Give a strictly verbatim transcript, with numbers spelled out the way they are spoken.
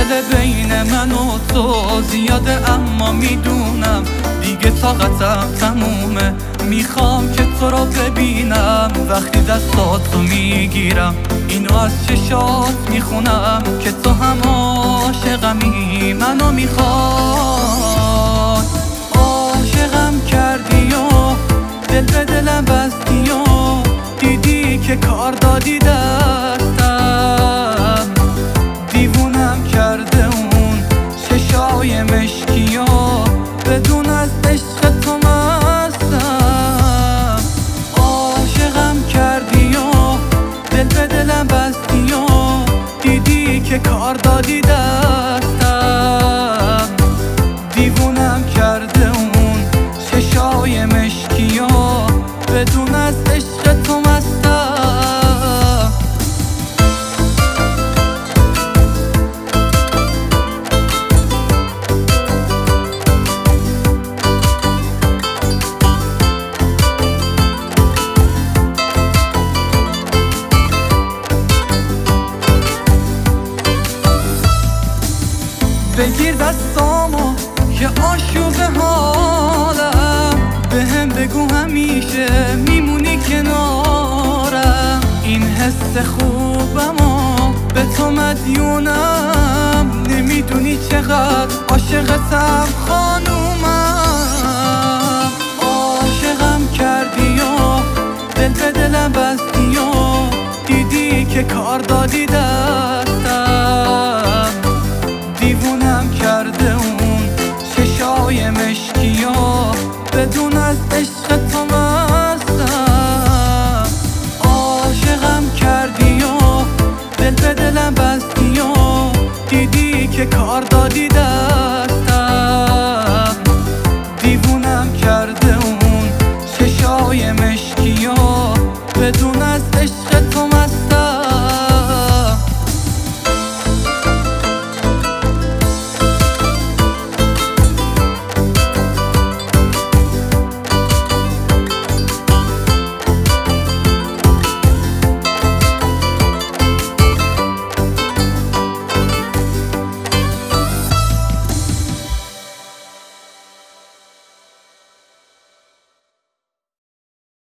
شده بین من و تو زیاده، اما میدونم دیگه طاقتم تمومه. میخوام که تو رو ببینم، وقتی دستاتو میگیرم اینو از چشات میخونم که تو هم عاشقمی، منو میخوای. عاشقم کردی و دل به دلم بستی و دیدی که کار دادی دستم. دیوونم کرده اون چشای مشکی و بدون از عشق تو مستم. عاشقم کردی و دل به دلم بستی و دیدی که کار دادی دستم. دیوونم کرده اون چشای مشکی و بدون از عشق تو مستم. بگیر دستامو که آشوب حالم، بهم بگو همیشه میمونی کنارم. این حس خوبمو به تو مدیونم، نمیدونی چقدر عاشقتم خانومم. عاشقم کردی و دل به دلم بستی و دیدی که کار دادی دستم. دیوونم کرده اون چشای مشکی و بدون از عشق